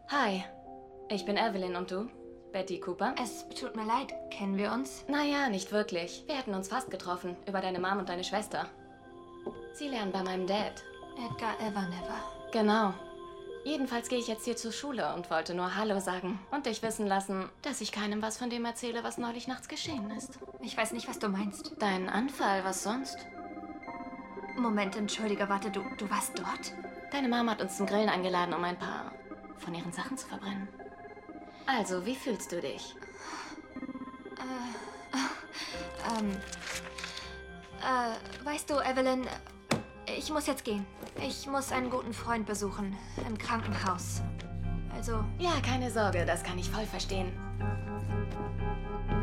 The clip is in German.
Hi, ich bin Evelyn und du? Betty Cooper? Es tut mir leid, kennen wir uns? Naja, nicht wirklich. Wir hätten uns fast getroffen, über deine Mom und deine Schwester. Sie lernen bei meinem Dad. Edgar Evernever. Genau. Jedenfalls gehe ich jetzt hier zur Schule und wollte nur Hallo sagen und dich wissen lassen, dass ich keinem was von dem erzähle, was neulich nachts geschehen ist. Ich weiß nicht, was du meinst. Dein Anfall, was sonst? Moment, entschuldige, warte, du warst dort? Deine Mom hat uns zum Grillen eingeladen, um ein paar von ihren Sachen zu verbrennen. Also, wie fühlst du dich? Weißt du, Evelyn, ich muss jetzt gehen. Ich muss einen guten Freund besuchen, im Krankenhaus. Also... Ja, keine Sorge, das kann ich voll verstehen.